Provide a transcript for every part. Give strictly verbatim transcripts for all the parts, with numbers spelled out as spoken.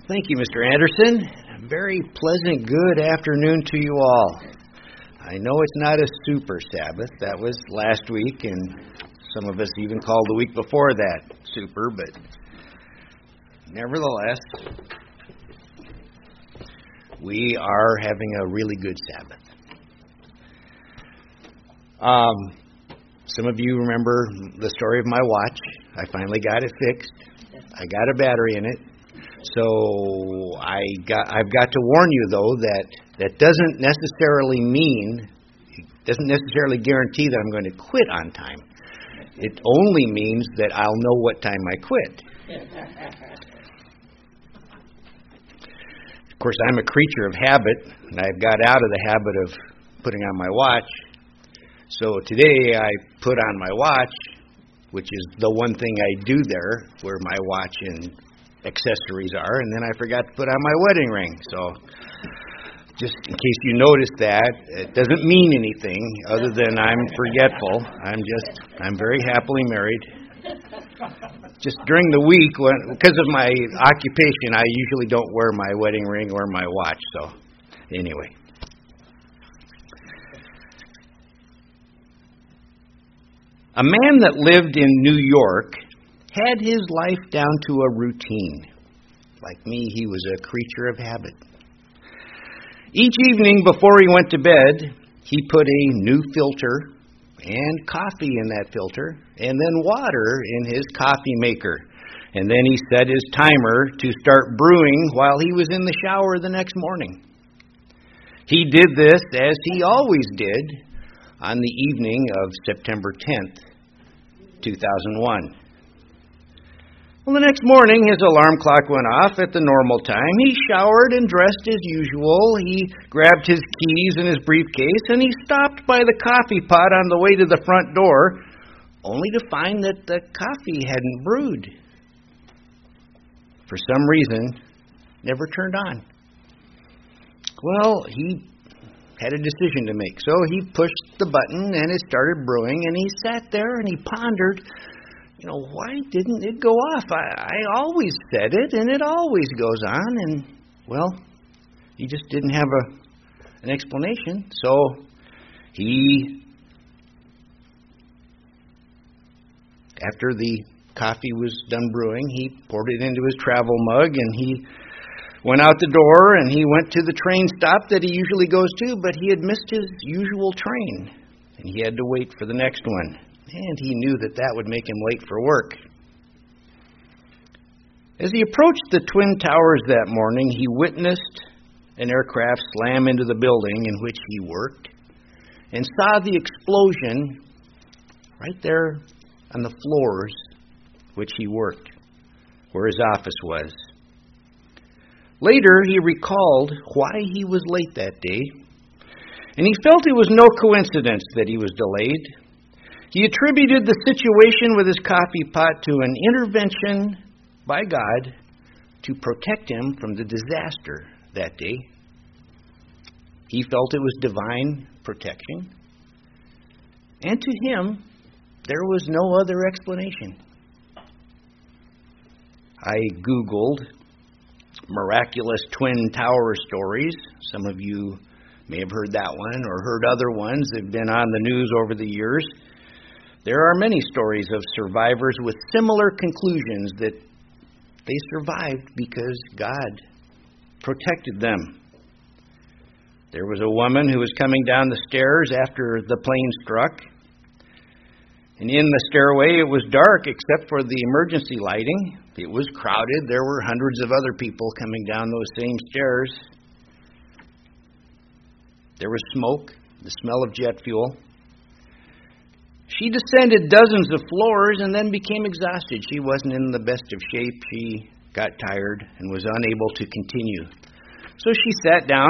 Thank you, Mister Anderson. A very pleasant good afternoon to you all. I know it's not a super Sabbath. That was last week, and some of us even called the week before that super, but nevertheless, we are having a really good Sabbath. Um, some of you remember the story of my watch. I finally got it fixed. I got a battery in it. So I got, I've got to warn you, though, that that doesn't necessarily mean, doesn't necessarily guarantee that I'm going to quit on time. It only means that I'll know what time I quit. Of course, I'm a creature of habit, and I've got out of the habit of putting on my watch. So today I put on my watch, which is the one thing I do there, where my watch and accessories are, and then I forgot to put on my wedding ring. So just in case you noticed that, it doesn't mean anything other than I'm forgetful. I'm just, I'm very happily married. Just during the week, when, because of my occupation, I usually don't wear my wedding ring or my watch. So anyway. A man that lived in New York had his life down to a routine. Like me, he was a creature of habit. Each evening before he went to bed, he put a new filter and coffee in that filter, and then water in his coffee maker. And then he set his timer to start brewing while he was in the shower the next morning. He did this as he always did on the evening of September tenth, two thousand one. Well, the next morning, his alarm clock went off at the normal time. He showered and dressed as usual. He grabbed his keys and his briefcase, and he stopped by the coffee pot on the way to the front door, only to find that the coffee hadn't brewed. For some reason, never turned on. Well, he had a decision to make. So he pushed the button, and it started brewing, and he sat there and he pondered, you know, why didn't it go off? I, I always said it, and it always goes on. And, well, he just didn't have a an explanation. So he, after the coffee was done brewing, he poured it into his travel mug, and he went out the door, and he went to the train stop that he usually goes to, but he had missed his usual train, and he had to wait for the next one. And he knew that that would make him late for work. As he approached the Twin Towers that morning, he witnessed an aircraft slam into the building in which he worked and saw the explosion right there on the floors which he worked, where his office was. Later, he recalled why he was late that day, and he felt it was no coincidence that he was delayed. He attributed the situation with his coffee pot to an intervention by God to protect him from the disaster that day. He felt it was divine protection. And to him, there was no other explanation. I Googled miraculous Twin Tower stories. Some of you may have heard that one or heard other ones that have been on the news over the years. There are many stories of survivors with similar conclusions that they survived because God protected them. There was a woman who was coming down the stairs after the plane struck. And in the stairway, it was dark except for the emergency lighting. It was crowded. There were hundreds of other people coming down those same stairs. There was smoke, the smell of jet fuel. She descended dozens of floors and then became exhausted. She wasn't in the best of shape. She got tired and was unable to continue. So she sat down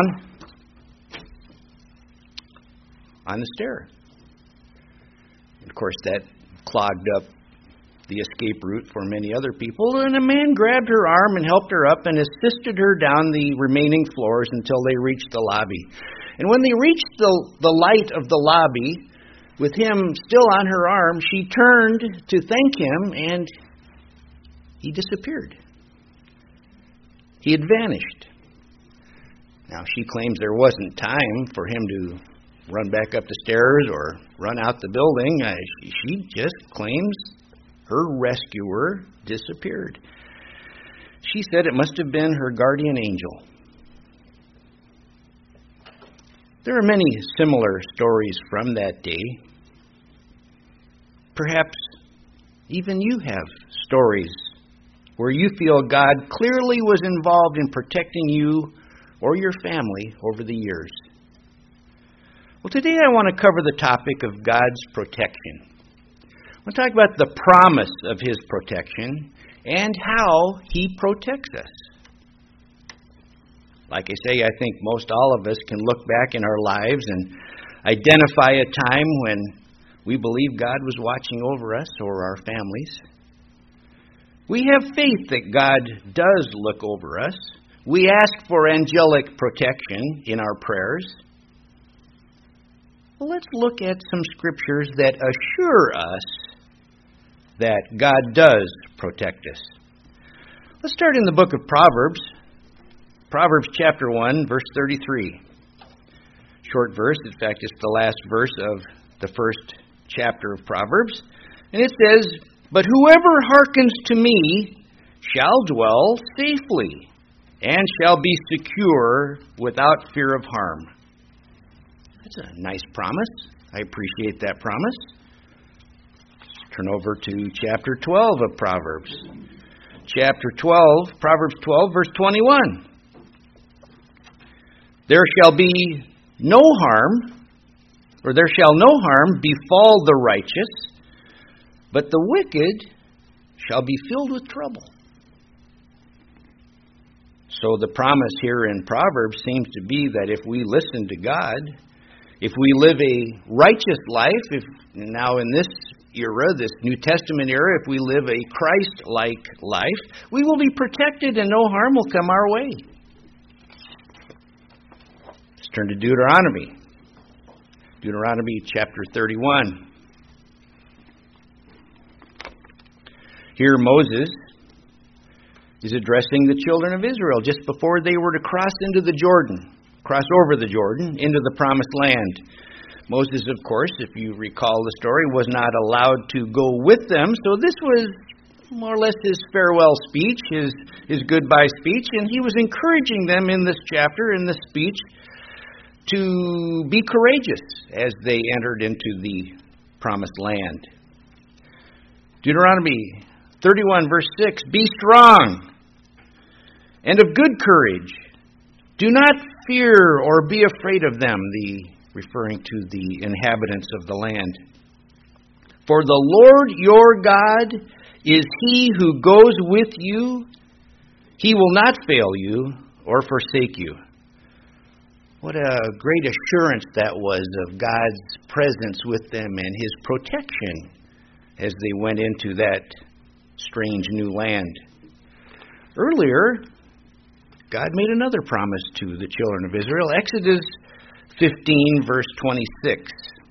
on the stair. And of course, that clogged up the escape route for many other people. And a man grabbed her arm and helped her up and assisted her down the remaining floors until they reached the lobby. And when they reached the, the light of the lobby, with him still on her arm, she turned to thank him, and he disappeared. he had vanished. Now, she claims there wasn't time for him to run back up the stairs or run out the building. Uh, she, she just claims her rescuer disappeared. She said it must have been her guardian angel. There are many similar stories from that day. Perhaps even you have stories where you feel God clearly was involved in protecting you or your family over the years. Well, today I want to cover the topic of God's protection. I want to talk about the promise of His protection and how He protects us. Like I say, I think most all of us can look back in our lives and identify a time when we believe God was watching over us or our families. We have faith that God does look over us. We ask for angelic protection in our prayers. Well, let's look at some scriptures that assure us that God does protect us. Let's start in the book of Proverbs. Proverbs chapter one, verse thirty-three. Short verse. In fact, it's the last verse of the first chapter of Proverbs. And it says, "But whoever hearkens to me shall dwell safely, and shall be secure without fear of harm." That's a nice promise. I appreciate that promise. Let's turn over to chapter twelve of Proverbs. Chapter twelve, Proverbs twelve, verse twenty-one. "There shall be no harm, or there shall no harm befall the righteous, but the wicked shall be filled with trouble." So the promise here in Proverbs seems to be that if we listen to God, if we live a righteous life, if now in this era, this New Testament era, if we live a Christ-like life, we will be protected and no harm will come our way. Let's turn to Deuteronomy. Deuteronomy chapter thirty-one. Here Moses is addressing the children of Israel just before they were to cross into the Jordan, cross over the Jordan into the promised land. Moses, of course, if you recall the story, was not allowed to go with them, so this was more or less his farewell speech, his, his goodbye speech, and he was encouraging them in this chapter, in this speech, to be courageous as they entered into the promised land. Deuteronomy thirty-one, verse six, "Be strong and of good courage. Do not fear or be afraid of them," the referring to the inhabitants of the land. "For the Lord your God is He who goes with you. He will not fail you or forsake you." What a great assurance that was of God's presence with them and His protection as they went into that strange new land. Earlier, God made another promise to the children of Israel. Exodus fifteen, verse twenty-six.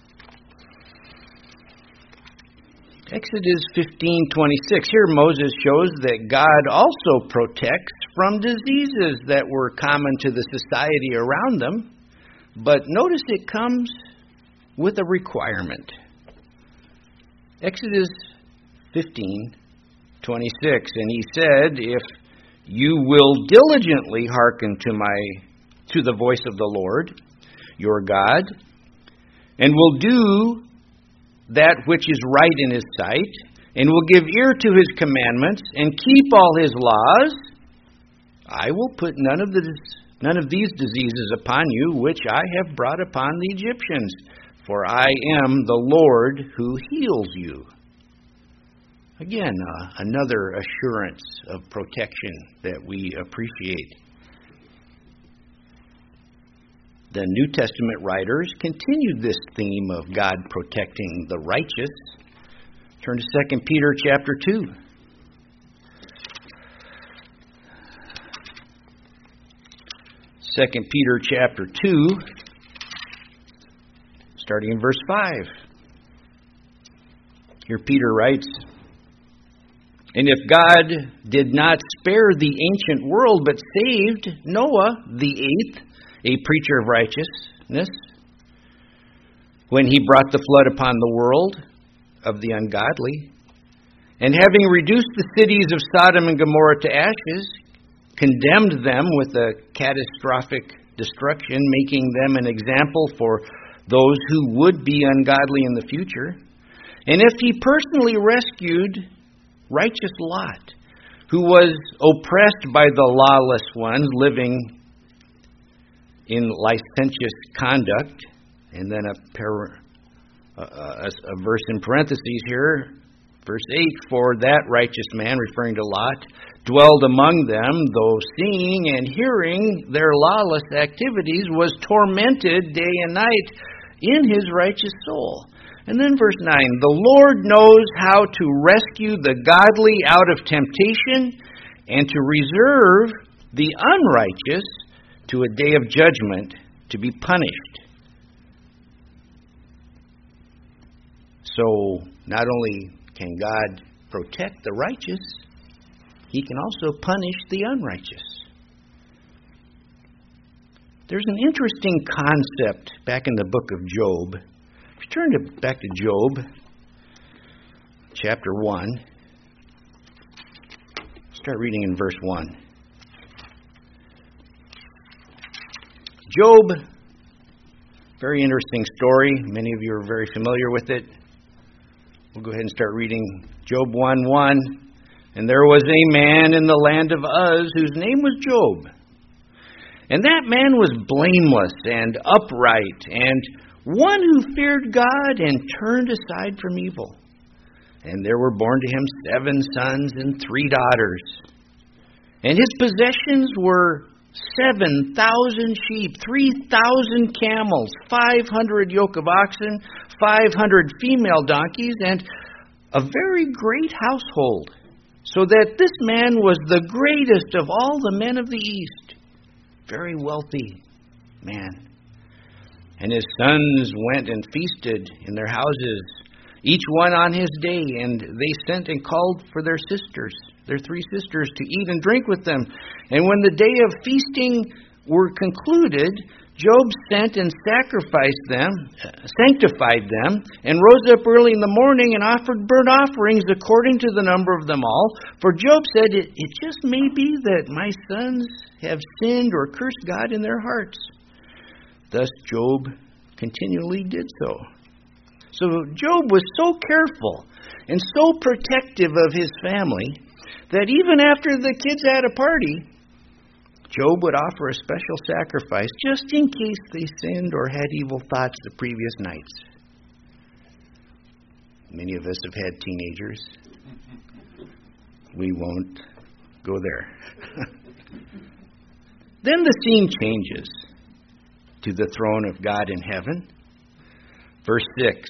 Exodus fifteen, twenty-six. Here Moses shows that God also protects from diseases that were common to the society around them. But notice it comes with a requirement. Exodus fifteen, twenty-six. "And he said, if you will diligently hearken to my to the voice of the Lord your God, and will do that which is right in His sight, and will give ear to His commandments, and keep all His laws, I will put none of this, none of these diseases upon you, which I have brought upon the Egyptians, for I am the Lord who heals you." Again, uh, another assurance of protection that we appreciate. The New Testament writers continued this theme of God protecting the righteous. Turn to Second Peter chapter two. Second Peter chapter two, starting in verse five. Here Peter writes, And if God did not spare the ancient world, but saved Noah, the eighth, a preacher of righteousness, when he brought the flood upon the world of the ungodly, and having reduced the cities of Sodom and Gomorrah to ashes, condemned them with a catastrophic destruction, making them an example for those who would be ungodly in the future. And if he personally rescued righteous Lot, who was oppressed by the lawless ones living in licentious conduct, and then a, par- a, a, a verse in parentheses here, verse eight, for that righteous man, referring to Lot, dwelled among them, though seeing and hearing their lawless activities, was tormented day and night in his righteous soul. And then verse nine, the Lord knows how to rescue the godly out of temptation and to reserve the unrighteous to a day of judgment to be punished. So, not only can God protect the righteous, He can also punish the unrighteous. There's an interesting concept back in the book of Job. If you turn to, back to Job, chapter one, start reading in verse one. Job, very interesting story. Many of you are very familiar with it. We'll go ahead and start reading Job one one. And there was a man in the land of Uz whose name was Job. And that man was blameless and upright, and one who feared God and turned aside from evil. And there were born to him seven sons and three daughters. And his possessions were seven thousand sheep, three thousand camels, five hundred yoke of oxen, five hundred female donkeys, and a very great household, so that this man was the greatest of all the men of the East. Very wealthy man. And his sons went and feasted in their houses, each one on his day, and they sent and called for their sisters, their three sisters, to eat and drink with them. And when the day of feasting were concluded, Job sent and sacrificed them, sanctified them, and rose up early in the morning and offered burnt offerings according to the number of them all. For Job said, it, it just may be that my sons have sinned or cursed God in their hearts. Thus Job continually did so. So Job was so careful and so protective of his family that even after the kids had a party, Job would offer a special sacrifice just in case they sinned or had evil thoughts the previous nights. Many of us have had teenagers. We won't go there. Then the scene changes to the throne of God in heaven. Verse six.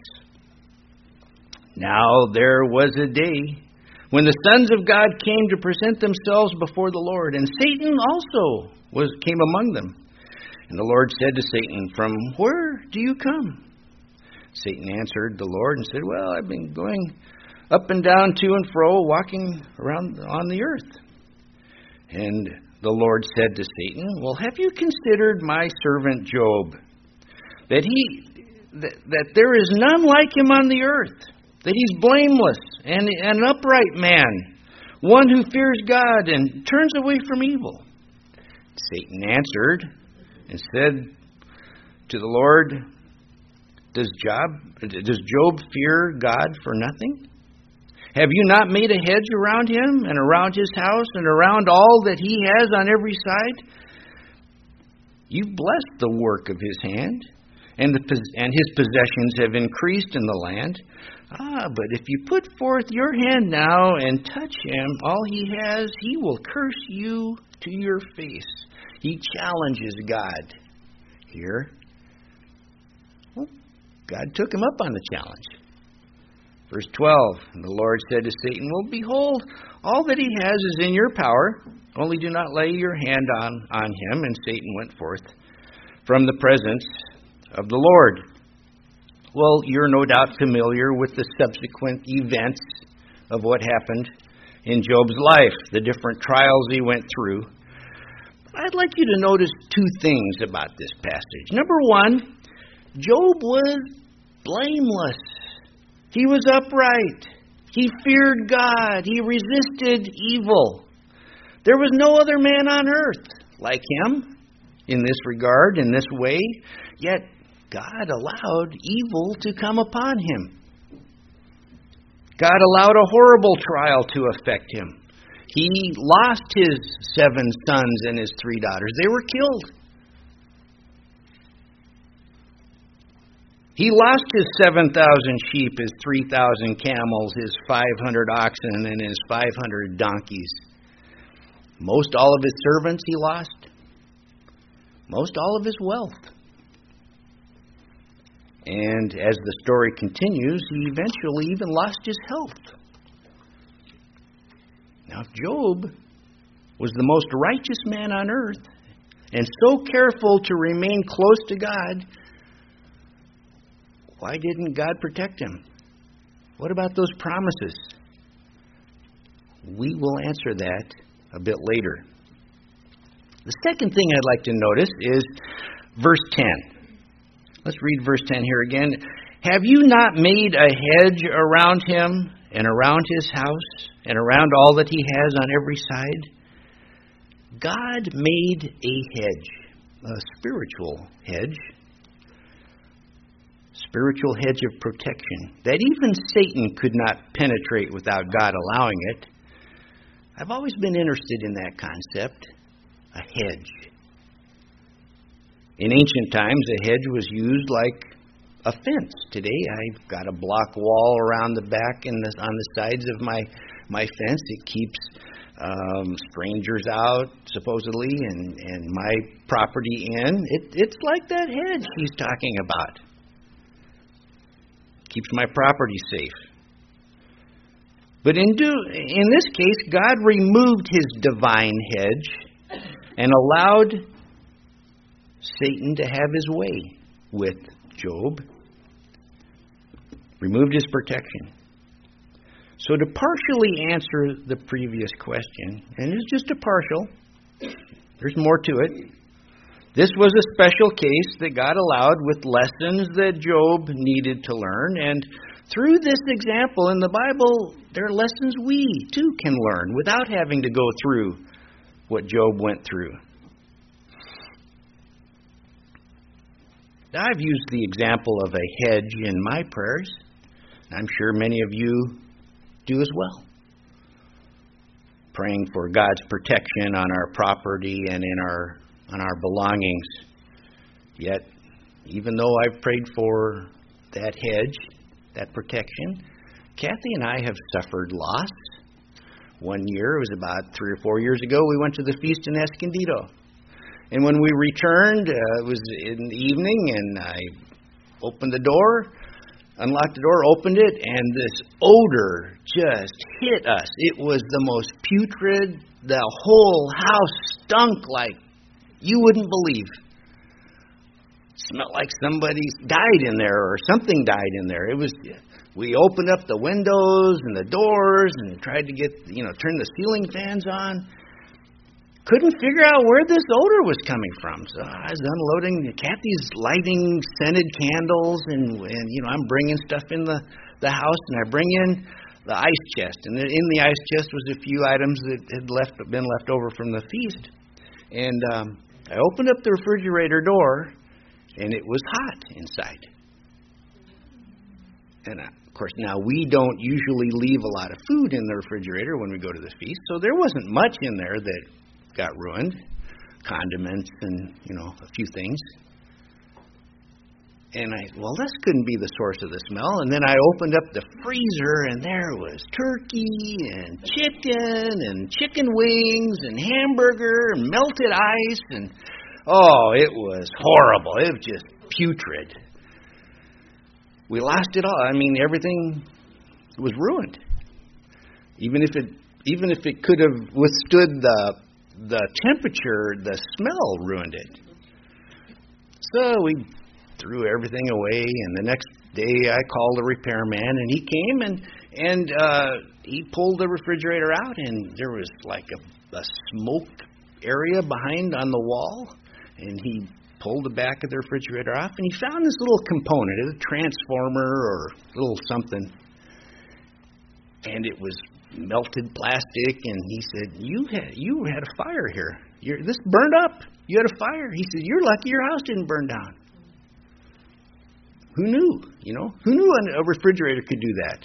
Now there was a day when the sons of God came to present themselves before the Lord, and Satan also was came among them. And the Lord said to Satan, "From where do you come?" Satan answered the Lord and said, "Well, I've been going up and down, to and fro, walking around on the earth." And the Lord said to Satan, "Well, have you considered my servant Job, that he that, that there is none like him on the earth, that he's blameless and an upright man, one who fears God and turns away from evil?" Satan answered and said to the Lord, Does Job, does Job fear God for nothing? Have you not made a hedge around him and around his house and around all that he has on every side? You've blessed the work of his hand, and, the, and his possessions have increased in the land. Ah, but if you put forth your hand now and touch him, all he has, he will curse you to your face. He challenges God here. Well, God took him up on the challenge. Verse twelve, and the Lord said to Satan, "Well, behold, all that he has is in your power. Only do not lay your hand on, on him." And Satan went forth from the presence of the Lord. Well, you're no doubt familiar with the subsequent events of what happened in Job's life, the different trials he went through. I'd like you to notice two things about this passage. Number one, Job was blameless. He was upright. He feared God. He resisted evil. There was no other man on earth like him in this regard, in this way, yet God allowed evil to come upon him. God allowed a horrible trial to affect him. He lost his seven sons and his three daughters. They were killed. He lost his seven thousand sheep, his three thousand camels, his five hundred oxen, and his five hundred donkeys. Most all of his servants he lost. Most all of his wealth. And as the story continues, he eventually even lost his health. Now, Job was the most righteous man on earth and so careful to remain close to God. Why didn't God protect him? What about those promises? We will answer that a bit later. The second thing I'd like to notice is verse ten. Let's read verse ten here again. Have you not made a hedge around him and around his house and around all that he has on every side? God made a hedge, a spiritual hedge, spiritual hedge of protection that even Satan could not penetrate without God allowing it. I've always been interested in that concept, a hedge. In ancient times, a hedge was used like a fence. Today, I've got a block wall around the back and the, on the sides of my, my fence. It keeps um, strangers out, supposedly, and, and my property in. It, it's like that hedge he's talking about. Keeps my property safe. But in, do, in this case, God removed his divine hedge and allowed Satan to have his way with Job. Removed his protection. So to partially answer the previous question, and it's just a partial, there's more to it. This was a special case that God allowed with lessons that Job needed to learn. And through this example in the Bible, there are lessons we too can learn without having to go through what Job went through. I've used the example of a hedge in my prayers. I'm sure many of you do as well. Praying for God's protection on our property and in our on our belongings. Yet, even though I've prayed for that hedge, that protection, Kathy and I have suffered loss. One year, it was about three or four years ago, we went to the feast in Escondido. And when we returned, uh, it was in the evening, and I opened the door, unlocked the door, opened it, and this odor just hit us. It was the most putrid. The whole house stunk like you wouldn't believe. It smelled like somebody died in there or something died in there. It was. We opened up the windows and the doors and tried to get, you know, turn the ceiling fans on. Couldn't figure out where this odor was coming from. So I was unloading. Kathy's lighting scented candles, and, and you know, I'm bringing stuff in the, the house, and I bring in the ice chest. And in the ice chest was a few items that had left been left over from the feast. And um, I opened up the refrigerator door, and it was hot inside. And I, of course, now we don't usually leave a lot of food in the refrigerator when we go to the feast, so there wasn't much in there that got ruined, condiments and, you know, a few things. And I, well, this couldn't be the source of the smell. And then I opened up the freezer, and there was turkey and chicken and chicken wings and hamburger and melted ice. And, oh, it was horrible. It was just putrid. We lost it all. I mean, everything was ruined. Even if it, even if it could have withstood the the temperature, the smell ruined it. So we threw everything away, and the next day I called a repairman, and he came, and and uh, he pulled the refrigerator out, and there was like a, a smoke area behind on the wall, and he pulled the back of the refrigerator off, and he found this little component, a transformer or little something, and it was melted plastic, and he said, you had you had a fire here. You're, this burned up. You had a fire. He said, you're lucky your house didn't burn down. Who knew? You know, who knew a refrigerator could do that?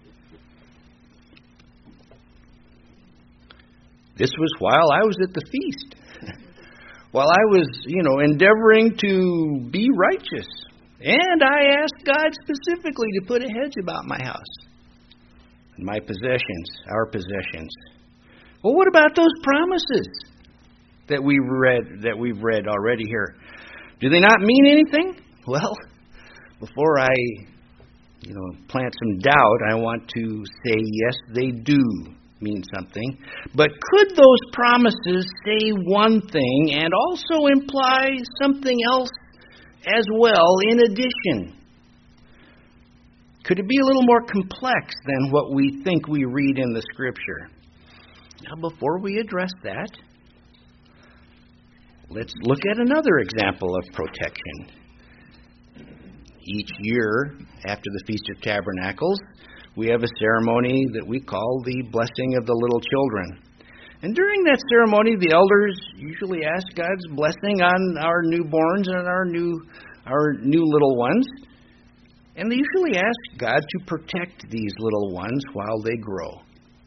This was while I was at the feast. While I was, you know, endeavoring to be righteous. And I asked God specifically to put a hedge about my house. And my possessions, our possessions. Well, what about those promises that we read, that we've read already here? Do they not mean anything? Well, before I, you know, plant some doubt, I want to say yes, they do mean something. But could those promises say one thing and also imply something else as well in addition? Could it be a little more complex than what we think we read in the Scripture? Now, before we address that, let's look at another example of protection. Each year, after the Feast of Tabernacles, we have a ceremony that we call the Blessing of the Little Children. And during that ceremony, the elders usually ask God's blessing on our newborns and our new our new little ones. And they usually ask God to protect these little ones while they grow.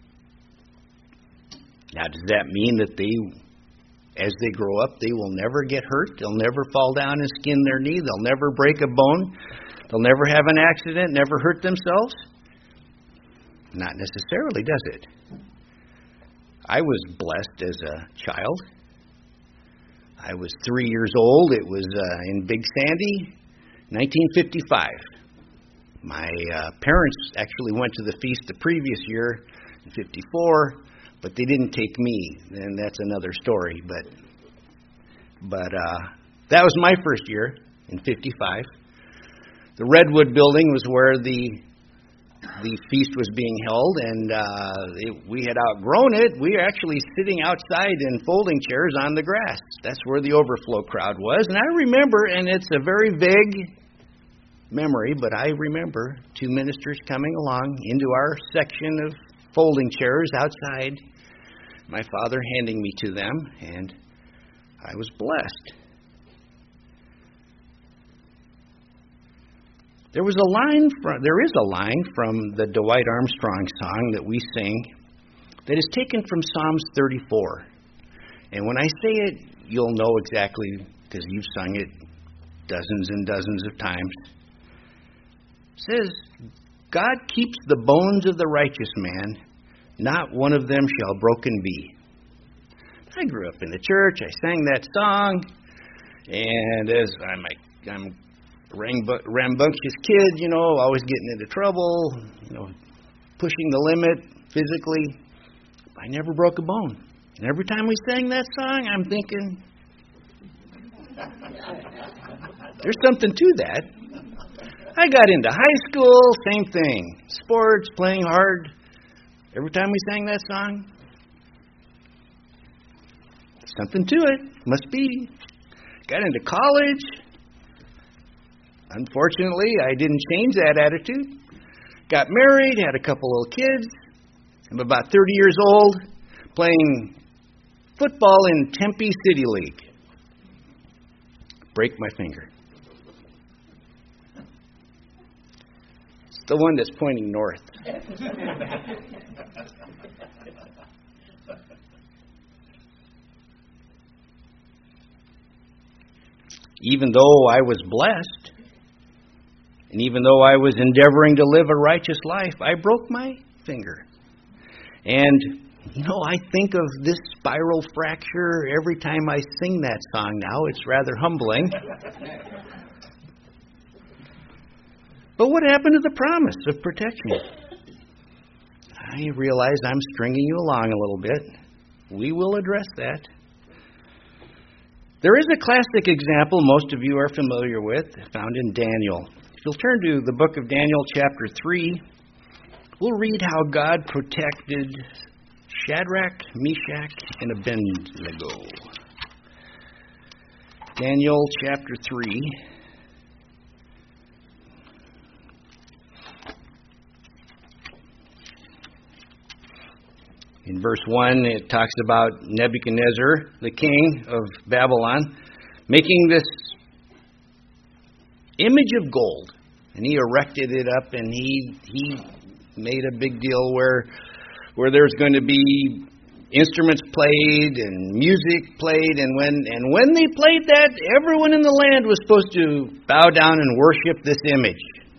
Now, does that mean that they, as they grow up, they will never get hurt? They'll never fall down and skin their knee? They'll never break a bone? They'll never have an accident, never hurt themselves? Not necessarily, does it? I was blessed as a child. I was three years old. It was uh, in Big Sandy, nineteen fifty-five. My uh, parents actually went to the feast the previous year, in fifty-four, but they didn't take me. And that's another story. But but uh, that was my first year, in fifty-five. The Redwood Building was where the the feast was being held, and uh, it, we had outgrown it. We were actually sitting outside in folding chairs on the grass. That's where the overflow crowd was. And I remember, and it's a very vague memory, but I remember two ministers coming along into our section of folding chairs outside, my father handing me to them, and I was blessed. There was a line from, there is a line from the Dwight Armstrong song that we sing that is taken from Psalms thirty-four. And when I say it, you'll know exactly, because you've sung it dozens and dozens of times. It says, God keeps the bones of the righteous man, not one of them shall broken be. I grew up in the church, I sang that song, and as I'm, I'm rambunctious kid, you know, always getting into trouble, you know, pushing the limit physically. I never broke a bone. And every time we sang that song, I'm thinking, there's something to that. I got into high school, same thing. Sports, playing hard. Every time we sang that song, something to it. Must be. Got into college. Unfortunately, I didn't change that attitude. Got married, had a couple little kids. I'm about thirty years old, playing football in Tempe City League. Break my finger. It's the one that's pointing north. Even though I was blessed, and even though I was endeavoring to live a righteous life, I broke my finger. And, you know, I think of this spiral fracture every time I sing that song now. It's rather humbling. But what happened to the promise of protection? I realize I'm stringing you along a little bit. We will address that. There is a classic example most of you are familiar with, found in Daniel. If you'll turn to the book of Daniel, chapter three, we'll read how God protected Shadrach, Meshach, and Abednego. Daniel chapter three. In verse one, it talks about Nebuchadnezzar, the king of Babylon, making this image of gold. And he erected it up, and he he made a big deal where where there's going to be instruments played and music played, and when and when they played that, everyone in the land was supposed to bow down and worship this image.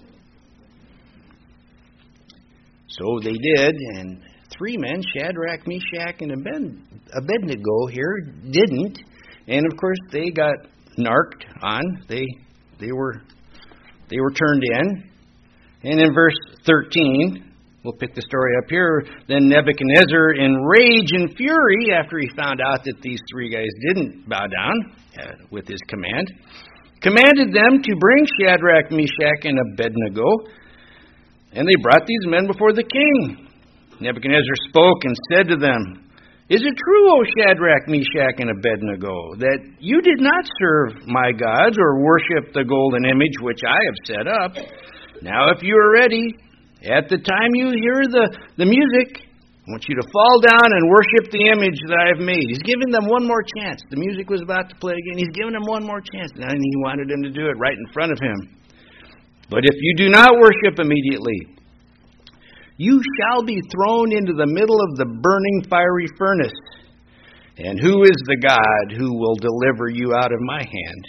So they did, and three men, Shadrach, Meshach, and Abednego here, didn't. And of course they got narked on. They they were they were turned in. And in verse thirteen, we'll pick the story up here. Then Nebuchadnezzar, in rage and fury, after he found out that these three guys didn't bow down uh, with his command, commanded them to bring Shadrach, Meshach, and Abednego. And they brought these men before the king. Nebuchadnezzar spoke and said to them, "Is it true, O Shadrach, Meshach, and Abednego, that you did not serve my gods or worship the golden image which I have set up? Now if you are ready, at the time you hear the, the music, I want you to fall down and worship the image that I have made." He's giving them one more chance. The music was about to play again. He's giving them one more chance. And he wanted them to do it right in front of him. "But if you do not worship immediately, you shall be thrown into the middle of the burning fiery furnace. And who is the God who will deliver you out of my hand?"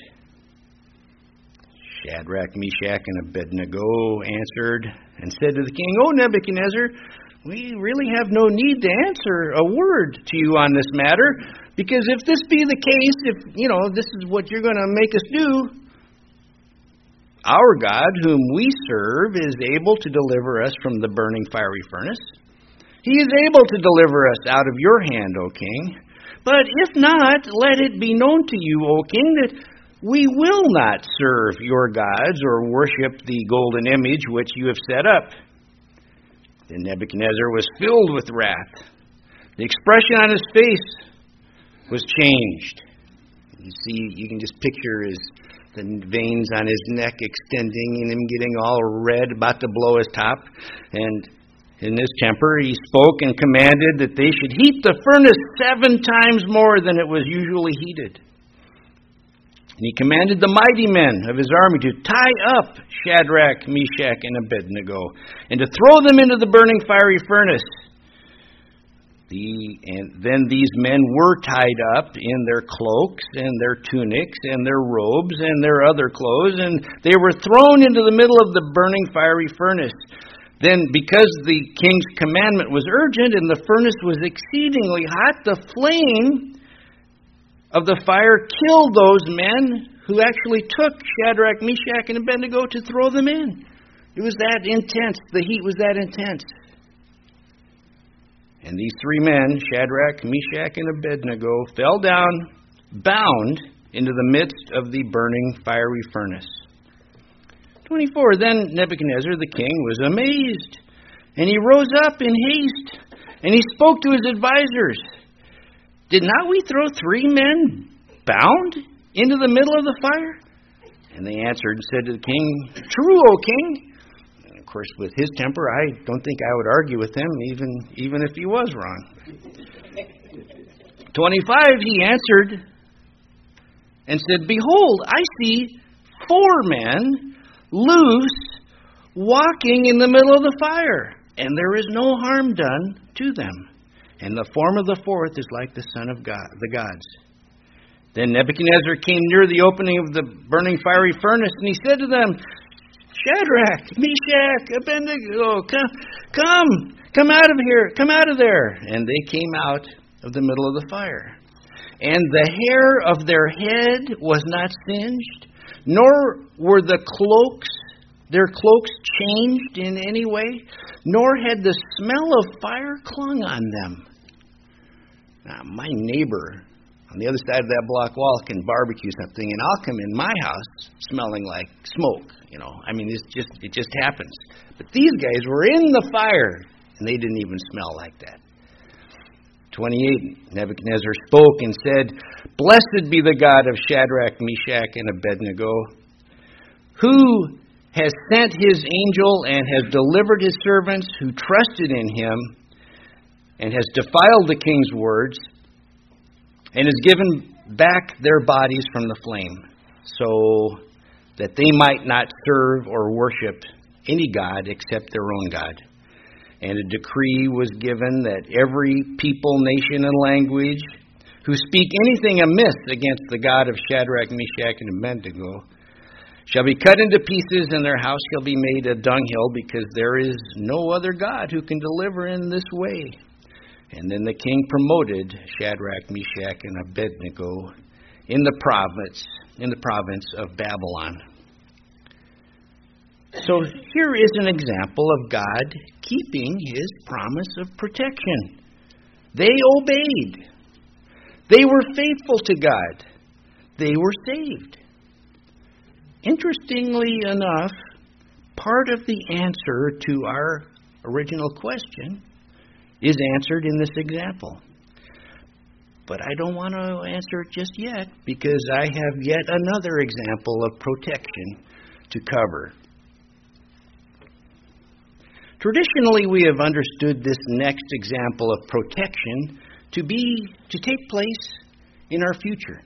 Shadrach, Meshach, and Abednego answered and said to the king, "O Nebuchadnezzar, we really have no need to answer a word to you on this matter, because if this be the case, if, you know, this is what you're going to make us do, our God, whom we serve, is able to deliver us from the burning fiery furnace. He is able to deliver us out of your hand, O king. But if not, let it be known to you, O king, that we will not serve your gods or worship the golden image which you have set up." Then Nebuchadnezzar was filled with wrath. The expression on his face was changed. You see, you can just picture his the veins on his neck extending and him getting all red, about to blow his top. And in his temper, he spoke and commanded that they should heat the furnace seven times more than it was usually heated. And he commanded the mighty men of his army to tie up Shadrach, Meshach, and Abednego, and to throw them into the burning fiery furnace. The, and then these men were tied up in their cloaks and their tunics and their robes and their other clothes, and they were thrown into the middle of the burning fiery furnace. Then, because the king's commandment was urgent and the furnace was exceedingly hot, the flame of the fire killed those men who actually took Shadrach, Meshach, and Abednego to throw them in. It was that intense. The heat was that intense. And these three men, Shadrach, Meshach, and Abednego, fell down, bound, into the midst of the burning fiery furnace. twenty-four, then Nebuchadnezzar the king was amazed, and he rose up in haste, and he spoke to his advisors. "Did not we throw three men bound into the middle of the fire?" And they answered and said to the king, "True, O king." Of course, with his temper, I don't think I would argue with him, even even if he was wrong. twenty-five, he answered and said, "Behold, I see four men loose, walking in the middle of the fire, and there is no harm done to them. And the form of the fourth is like the Son of God, the gods." Then Nebuchadnezzar came near the opening of the burning fiery furnace, and he said to them, "Shadrach, Meshach, Abednego, come, come, come out of here, come out of there." And they came out of the middle of the fire. And the hair of their head was not singed, nor were the cloaks, their cloaks changed in any way, nor had the smell of fire clung on them. Now, my neighbor on the other side of that block wall can barbecue something, and I'll come in my house smelling like smoke. You know, I mean, it's just it just happens. But these guys were in the fire, and they didn't even smell like that. twenty-eight, Nebuchadnezzar spoke and said, "Blessed be the God of Shadrach, Meshach, and Abednego, who has sent his angel and has delivered his servants who trusted in him, and has defiled the king's words, and has given back their bodies from the flame, so that they might not serve or worship any god except their own God. And a decree was given that every people, nation, and language who speak anything amiss against the God of Shadrach, Meshach, and Abednego shall be cut into pieces, and their house shall be made a dunghill, because there is no other God who can deliver in this way." And then the king promoted Shadrach, Meshach, and Abednego in the province in the province of Babylon. So here is an example of God keeping his promise of protection. They obeyed. They were faithful to God. They were saved. Interestingly enough, part of the answer to our original question is answered in this example. But I don't want to answer it just yet, because I have yet another example of protection to cover. Traditionally, we have understood this next example of protection to be to take place in our future.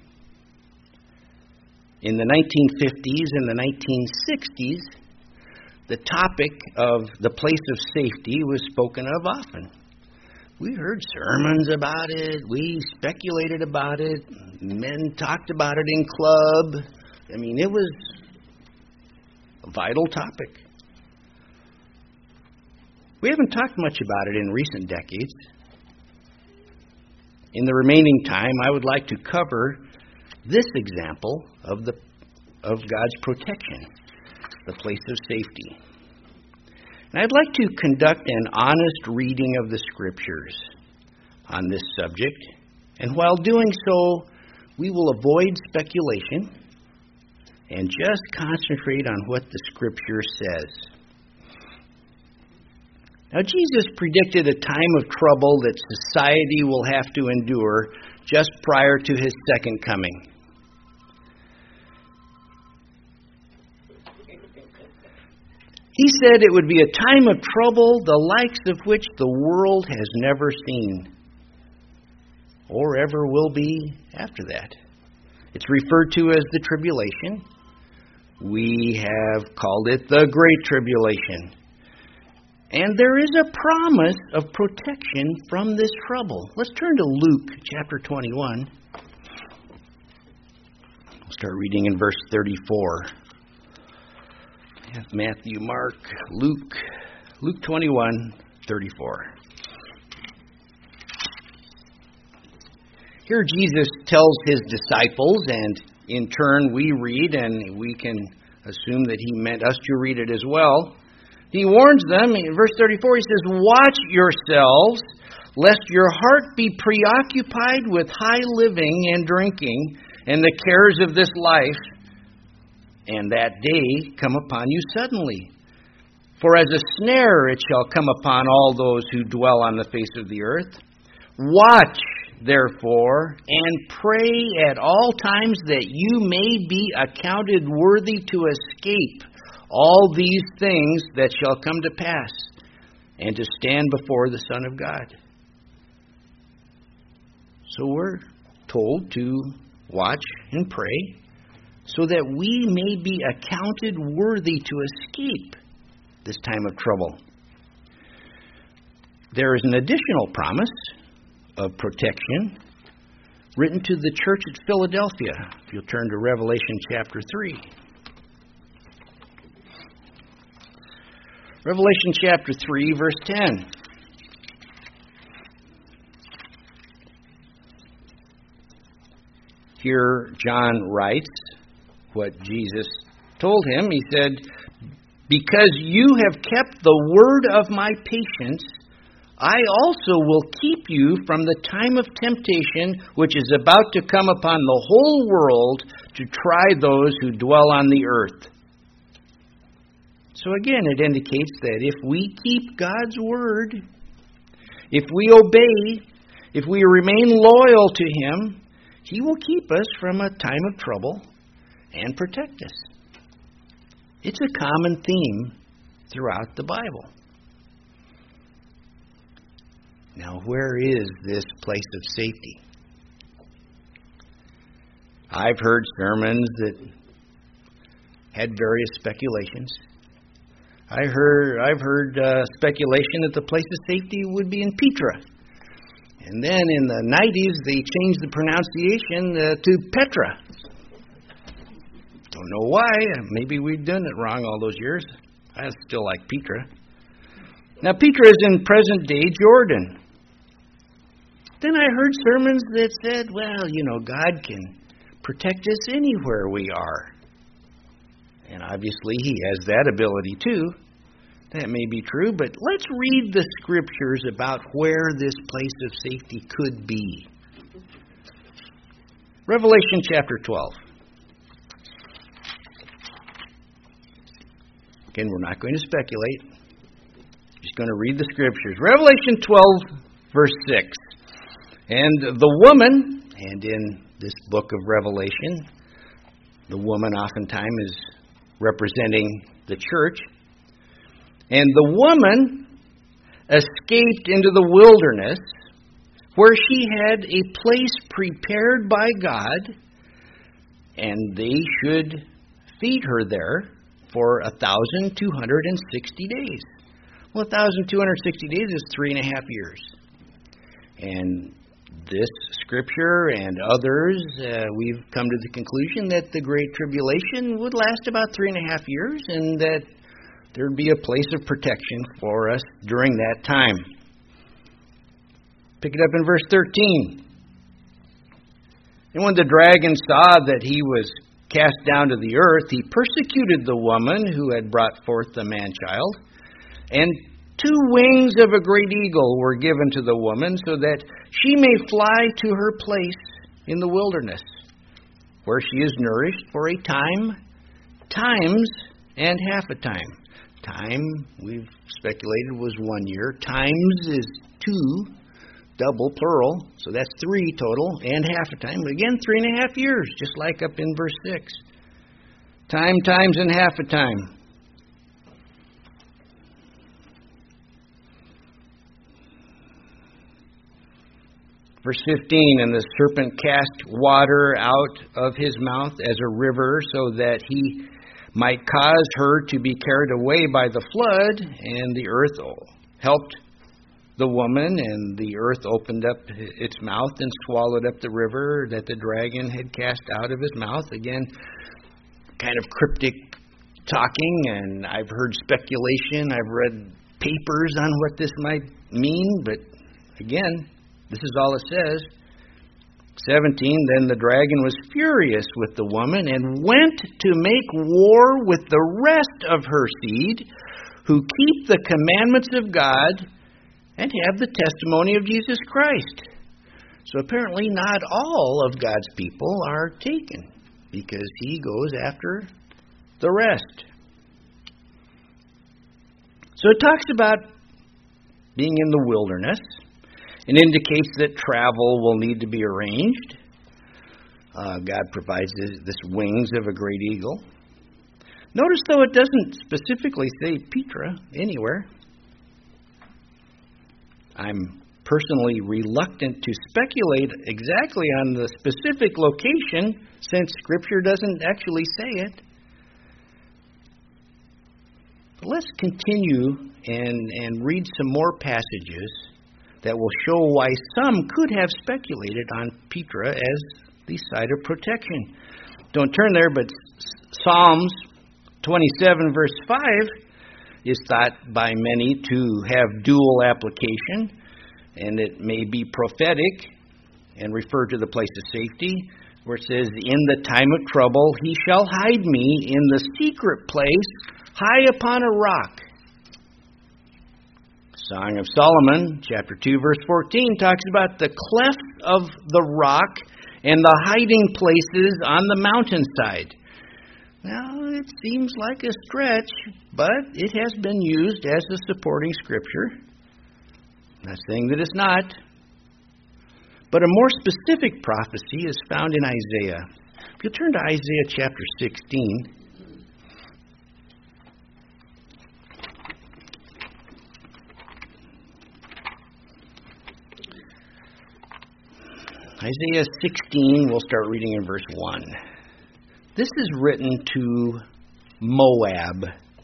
In the nineteen fifties and the nineteen sixties, the topic of the place of safety was spoken of often. We heard sermons about it. We speculated about it. Men talked about it in club. I mean, it was a vital topic. We haven't talked much about it in recent decades. In the remaining time, I would like to cover this example of the of God's protection, the place of safety. And I'd like to conduct an honest reading of the Scriptures on this subject. And while doing so, we will avoid speculation and just concentrate on what the Scripture says. Now, Jesus predicted a time of trouble that society will have to endure just prior to his second coming. He said it would be a time of trouble, the likes of which the world has never seen, or ever will be after that. It's referred to as the tribulation. We have called it the Great Tribulation. And there is a promise of protection from this trouble. Let's turn to Luke chapter twenty-one. We'll start reading in verse thirty-four. We have Matthew, Mark, Luke, Luke twenty-one, thirty-four. Here Jesus tells his disciples, and in turn we read, and we can assume that he meant us to read it as well. He warns them, in verse thirty-four, he says, "Watch yourselves, lest your heart be preoccupied with high living and drinking and the cares of this life, and that day come upon you suddenly. For as a snare it shall come upon all those who dwell on the face of the earth. Watch, therefore, and pray at all times that you may be accounted worthy to escape all these things that shall come to pass, and to stand before the Son of God." So we're told to watch and pray so that we may be accounted worthy to escape this time of trouble. There is an additional promise of protection written to the church at Philadelphia. If you'll turn to Revelation chapter three. Revelation chapter three, verse ten. Here John writes what Jesus told him. He said, "Because you have kept the word of my patience, I also will keep you from the time of temptation which is about to come upon the whole world to try those who dwell on the earth. So again, it indicates that if we keep God's word, if we obey, if we remain loyal to Him, He will keep us from a time of trouble and protect us. It's a common theme throughout the Bible. Now, where is this place of safety? I've heard sermons that had various speculations. I heard, I've heard uh, speculation that the place of safety would be in Petra. And then in the nineties, they changed the pronunciation uh, to Petra. Don't know why. Maybe we've done it wrong all those years. I still like Petra. Now, Petra is in present-day Jordan. Then I heard sermons that said, well, you know, God can protect us anywhere we are. And obviously, He has that ability too. That may be true, but let's read the Scriptures about where this place of safety could be. Revelation chapter twelve. Again, we're not going to speculate. Just going to read the Scriptures. Revelation twelve, verse six. And the woman, and in this book of Revelation, the woman oftentimes is representing the church. And the woman escaped into the wilderness, where she had a place prepared by God, and they should feed her there for one thousand two hundred sixty days. Well, one thousand two hundred sixty days is three and a half years. And this scripture and others, uh, we've come to the conclusion that the Great Tribulation would last about three and a half years, and that there'd be a place of protection for us during that time. Pick it up in verse thirteen. And when the dragon saw that he was cast down to the earth, he persecuted the woman who had brought forth the man-child. And two wings of a great eagle were given to the woman, so that she may fly to her place in the wilderness, where she is nourished for a time, times, and half a time. Time, we've speculated, was one year. Times is two, double, plural, so that's three total, and half a time. Again, three and a half years, just like up in verse six. Time, times, and half a time. Verse fifteen, and the serpent cast water out of his mouth as a river, so that he might cause her to be carried away by the flood, and the earth helped the woman, and the earth opened up its mouth and swallowed up the river that the dragon had cast out of his mouth. Again, kind of cryptic talking, and I've heard speculation. I've read papers on what this might mean, but again, this is all it says. seventeen, then the dragon was furious with the woman and went to make war with the rest of her seed, who keep the commandments of God and have the testimony of Jesus Christ. So apparently not all of God's people are taken, because He goes after the rest. So it talks about being in the wilderness. It indicates that travel will need to be arranged. Uh, God provides this, this wings of a great eagle. Notice, though, it doesn't specifically say Petra anywhere. I'm personally reluctant to speculate exactly on the specific location, since Scripture doesn't actually say it. But let's continue and, and read some more passages that will show why some could have speculated on Petra as the site of protection. Don't turn there, but Psalms twenty-seven, verse five, is thought by many to have dual application, and it may be prophetic and refer to the place of safety, where it says, in the time of trouble He shall hide me in the secret place, high upon a rock. Song of Solomon, chapter two, verse fourteen, talks about the cleft of the rock and the hiding places on the mountainside. Now, it seems like a stretch, but it has been used as a supporting scripture. I'm not saying that it's not. But a more specific prophecy is found in Isaiah. If you turn to Isaiah chapter sixteen. Isaiah sixteen, we'll start reading in verse one. This is written to Moab.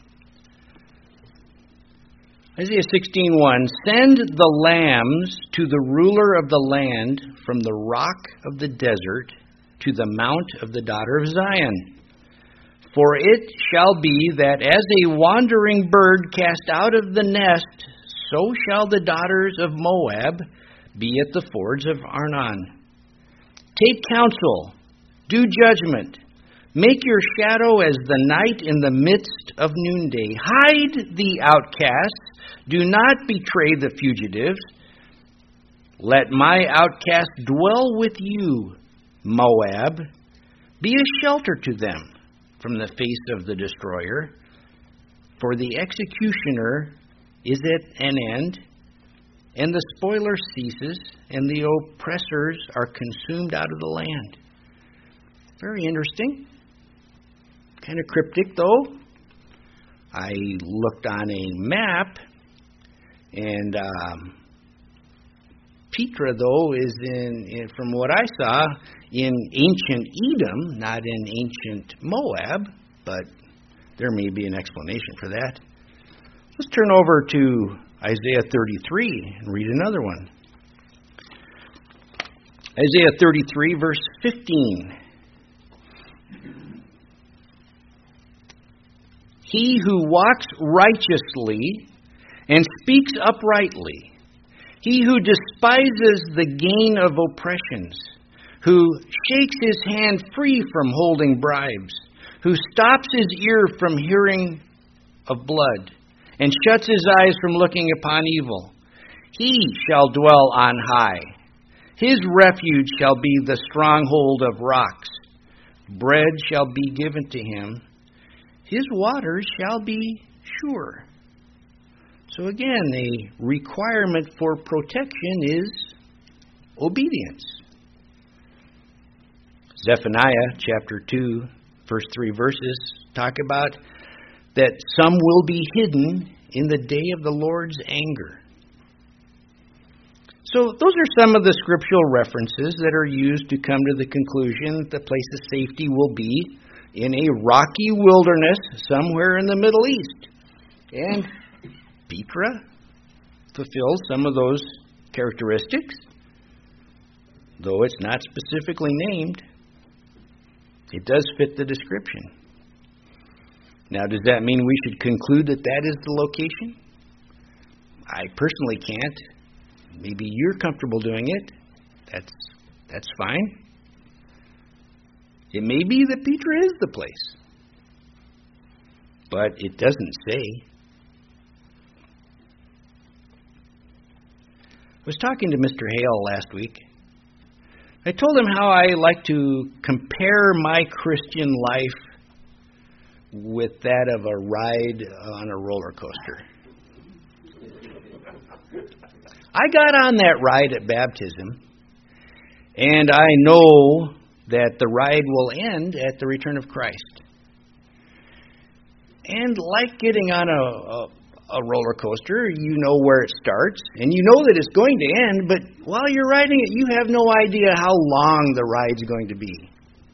Isaiah sixteen one, send the lambs to the ruler of the land from the rock of the desert to the mount of the daughter of Zion. For it shall be that as a wandering bird cast out of the nest, so shall the daughters of Moab be at the fords of Arnon. Take counsel, do judgment, make your shadow as the night in the midst of noonday. Hide the outcasts, do not betray the fugitives. Let my outcast dwell with you, Moab. Be a shelter to them from the face of the destroyer. For the executioner is at an end, and the spoiler ceases, and the oppressors are consumed out of the land. Very interesting. Kind of cryptic, though. I looked on a map, and um, Petra, though, is in, in, from what I saw, in ancient Edom, not in ancient Moab, but there may be an explanation for that. Let's turn over to Isaiah thirty-three and read another one. Isaiah thirty-three, verse fifteen. He who walks righteously and speaks uprightly, he who despises the gain of oppressions, who shakes his hand free from holding bribes, who stops his ear from hearing of blood, and shuts his eyes from looking upon evil, he shall dwell on high. His refuge shall be the stronghold of rocks. Bread shall be given to him. His waters shall be sure. So again, a requirement for protection is obedience. Zephaniah chapter two, first three verses talk about that some will be hidden in the day of the Lord's anger. So those are some of the scriptural references that are used to come to the conclusion that the place of safety will be in a rocky wilderness somewhere in the Middle East. And Petra fulfills some of those characteristics, though it's not specifically named. It does fit the description. Now, does that mean we should conclude that that is the location? I personally can't. Maybe you're comfortable doing it. That's that's fine. It may be that Petra is the place, but it doesn't say. I was talking to Mister Hale last week. I told him how I like to compare my Christian life with that of a ride on a roller coaster. I got on that ride at baptism, and I know that the ride will end at the return of Christ. And like getting on a, a, a roller coaster, you know where it starts, and you know that it's going to end, but while you're riding it, you have no idea how long the ride's going to be.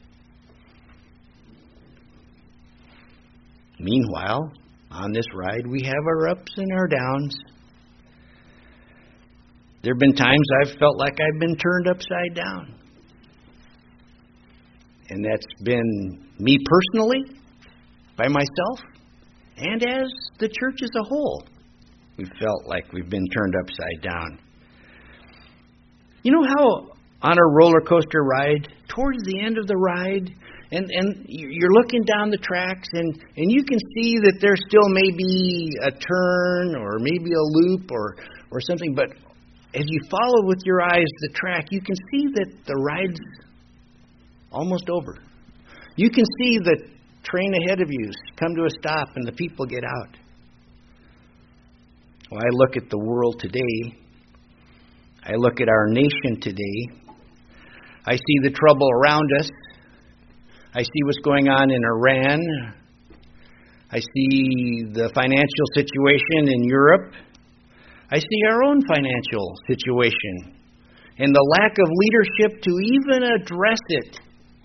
Meanwhile, on this ride, we have our ups and our downs. There have been times I've felt like I've been turned upside down. And that's been me personally, by myself, and as the church as a whole. We've felt like we've been turned upside down. You know how on a roller coaster ride, towards the end of the ride, And and you're looking down the tracks, and, and you can see that there still may be a turn or maybe a loop or, or something. But as you follow with your eyes the track, you can see that the ride's almost over. You can see the train ahead of you come to a stop and the people get out. Well, I look at the world today. I look at our nation today. I see the trouble around us. I see what's going on in Iran. I see the financial situation in Europe. I see our own financial situation and the lack of leadership to even address it.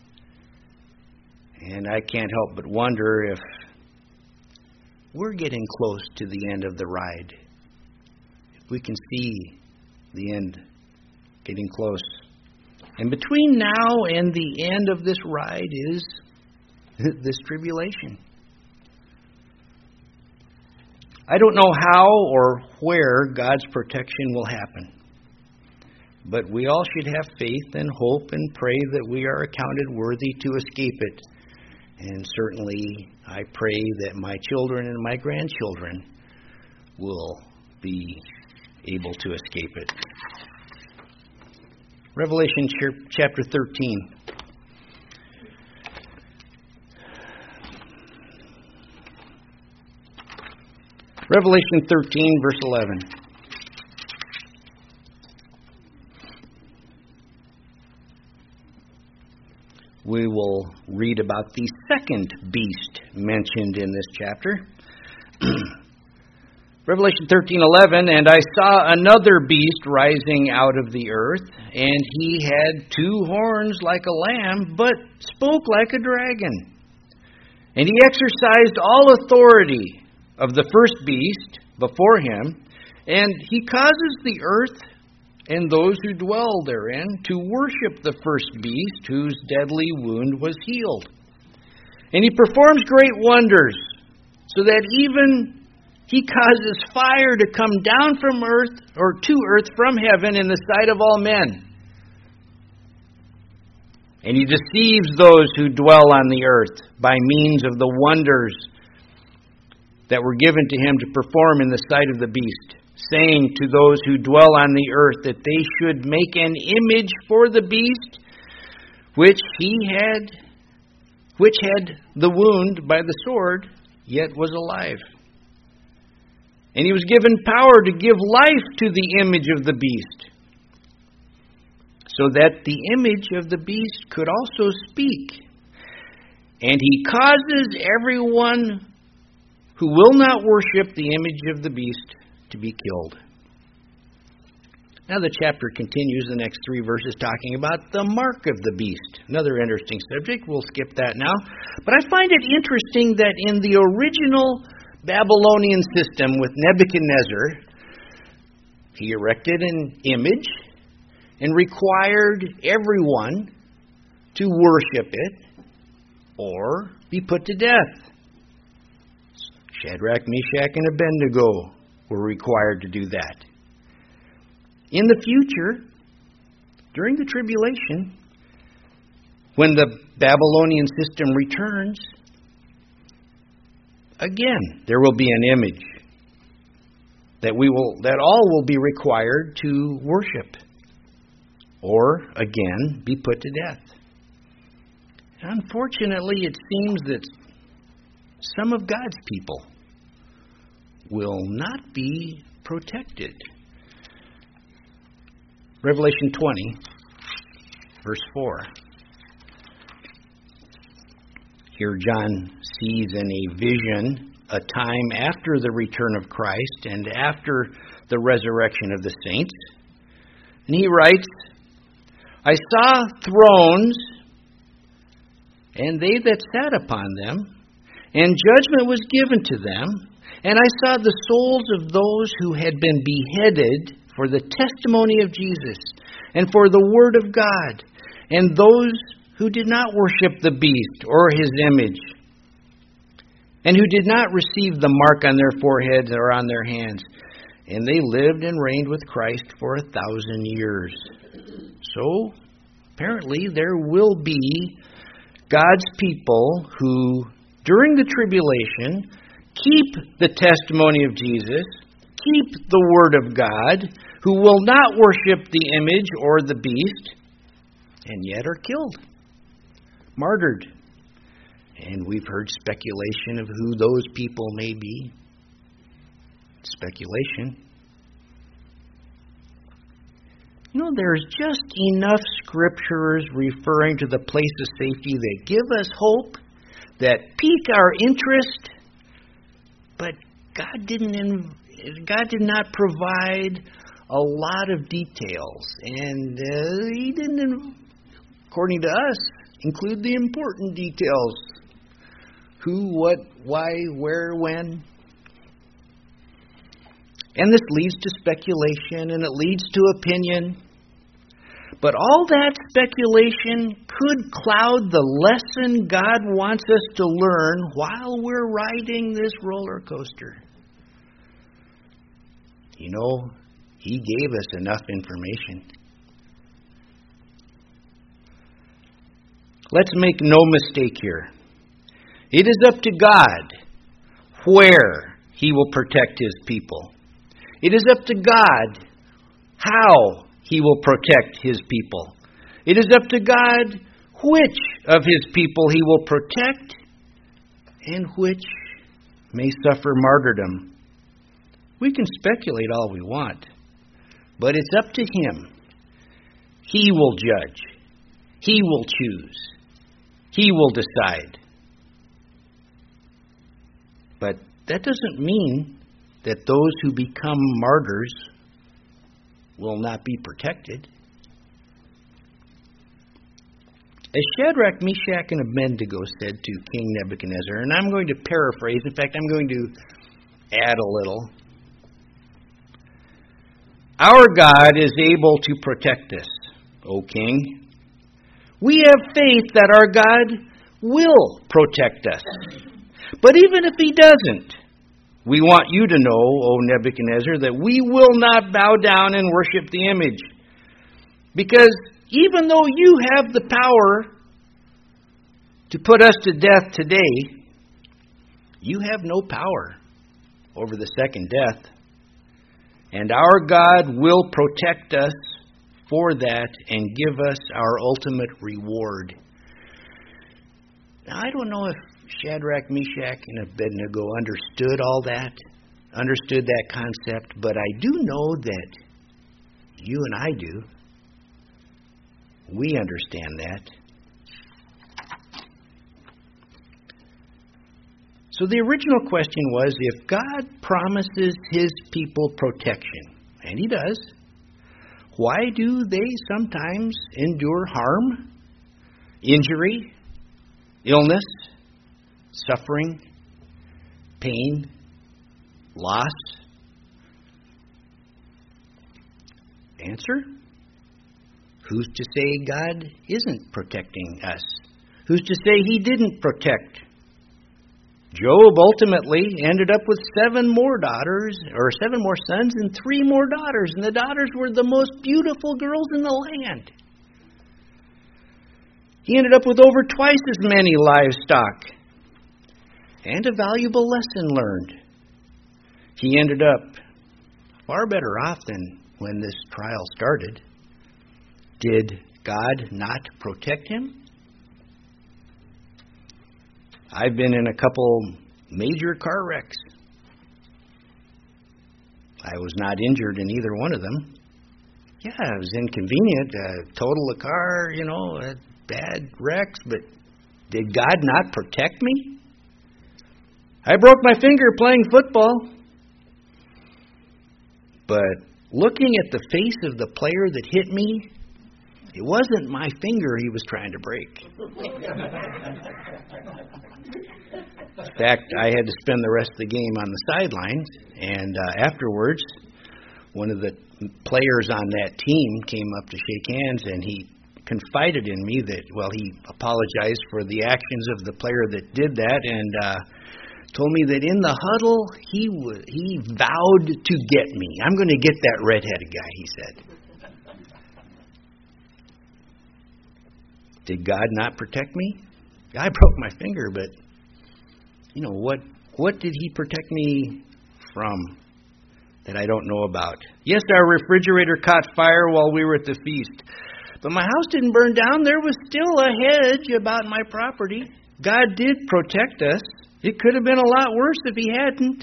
And I can't help but wonder if we're getting close to the end of the ride. If we can see the end getting close. And between now and the end of this ride is this tribulation. I don't know how or where God's protection will happen. But we all should have faith and hope and pray that we are accounted worthy to escape it. And certainly I pray that my children and my grandchildren will be able to escape it. Revelation chapter thirteen. Revelation thirteen, verse eleven. We will read about the second beast mentioned in this chapter. Revelation thirteen eleven, and I saw another beast rising out of the earth, and he had two horns like a lamb, but spoke like a dragon. And he exercised all authority of the first beast before him, and he causes the earth and those who dwell therein to worship the first beast, whose deadly wound was healed. And he performs great wonders, so that even he causes fire to come down from earth, or to earth from heaven, in the sight of all men. And he deceives those who dwell on the earth by means of the wonders that were given to him to perform in the sight of the beast, saying to those who dwell on the earth that they should make an image for the beast, which he had, which had the wound by the sword, yet was alive. And he was given power to give life to the image of the beast, so that the image of the beast could also speak. And he causes everyone who will not worship the image of the beast to be killed. Now the chapter continues, the next three verses, talking about the mark of the beast. Another interesting subject. We'll skip that now. But I find it interesting that in the original Babylonian system with Nebuchadnezzar, he erected an image and required everyone to worship it or be put to death. Shadrach, Meshach, and Abednego were required to do that. In the future, during the tribulation, when the Babylonian system returns, again, there will be an image that we will, that all will be required to worship, or again be put to death. Unfortunately, it seems that some of God's people will not be protected. Revelation twenty, verse four. Here John sees in a vision a time after the return of Christ and after the resurrection of the saints. And he writes, I saw thrones, and they that sat upon them, and judgment was given to them. And I saw the souls of those who had been beheaded for the testimony of Jesus and for the word of God, and those who did not worship the beast or his image, and who did not receive the mark on their foreheads or on their hands. And they lived and reigned with Christ for a thousand years. So, apparently, there will be God's people who, during the tribulation, keep the testimony of Jesus, keep the Word of God, who will not worship the image or the beast, and yet are killed, martyred. And we've heard speculation of who those people may be. Speculation. You know, there's just enough scriptures referring to the place of safety that give us hope, that pique our interest, but God didn't. God did not provide a lot of details, and uh, He didn't, according to us, include the important details: who, what, why, where, when. And this leads to speculation, and it leads to opinion. But all that speculation could cloud the lesson God wants us to learn while we're riding this roller coaster. You know, He gave us enough information. Let's make no mistake here. It is up to God where He will protect His people. It is up to God how He will protect His people. It is up to God which of His people He will protect and which may suffer martyrdom. We can speculate all we want, but it's up to Him. He will judge. He will choose. He will decide. But that doesn't mean that those who become martyrs will not be protected. As Shadrach, Meshach, and Abednego said to King Nebuchadnezzar, and I'm going to paraphrase, in fact, I'm going to add a little. Our God is able to protect us, O King. We have faith that our God will protect us. But even if He doesn't, we want you to know, O Nebuchadnezzar, that we will not bow down and worship the image. Because even though you have the power to put us to death today, you have no power over the second death. And our God will protect us for that and give us our ultimate reward. Now, I don't know if Shadrach, Meshach, and Abednego understood all that, understood that concept, but I do know that you and I do. We understand that. So the original question was, if God promises His people protection, and He does, why do they sometimes endure harm, injury, illness, suffering, pain, loss? Answer: who's to say God isn't protecting us? Who's to say He didn't protect? Job ultimately ended up with seven more daughters, or seven more sons and three more daughters, and the daughters were the most beautiful girls in the land. He ended up with over twice as many livestock, and a valuable lesson learned. He ended up far better off than when this trial started. Did God not protect him? I've been in a couple major car wrecks. I was not injured in either one of them. Yeah, it was inconvenient. Uh, total the car, you know, uh, bad wrecks, but did God not protect me? I broke my finger playing football. But looking at the face of the player that hit me, it wasn't my finger he was trying to break. In fact, I had to spend the rest of the game on the sidelines, and uh, afterwards, one of the players on that team came up to shake hands, and he confided in me that, well, he apologized for the actions of the player that did that, and uh, told me that in the huddle, he w- he vowed to get me. I'm going to get that redheaded guy, he said. Did God not protect me? I broke my finger, but, you know, what, what did He protect me from that I don't know about? Yes, our refrigerator caught fire while we were at the feast. But my house didn't burn down. There was still a hedge about my property. God did protect us. It could have been a lot worse if He hadn't.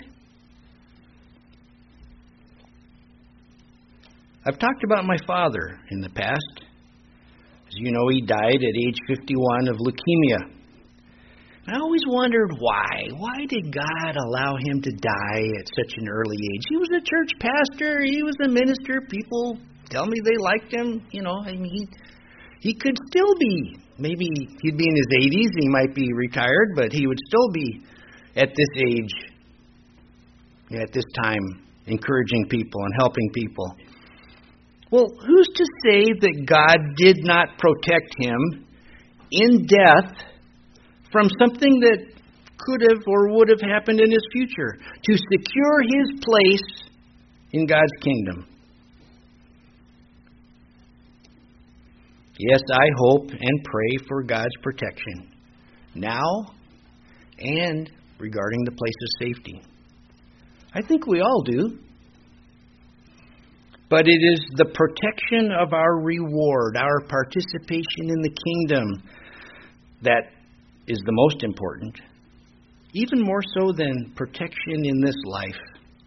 I've talked about my father in the past. As you know, he died at age fifty-one of leukemia. I always wondered why. Why did God allow him to die at such an early age? He was a church pastor. He was a minister. People tell me they liked him. You know, I mean, he, he could still be. Maybe he'd be in his eighties. He might be retired, but he would still be at this age, at this time, encouraging people and helping people. Well, who's to say that God did not protect him in death from something that could have or would have happened in his future to secure his place in God's kingdom? Yes, I hope and pray for God's protection now and regarding the place of safety. I think we all do. But it is the protection of our reward, our participation in the kingdom, that is the most important, even more so than protection in this life.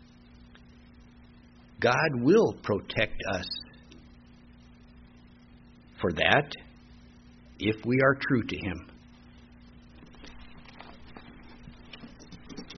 God will protect us for that if we are true to Him.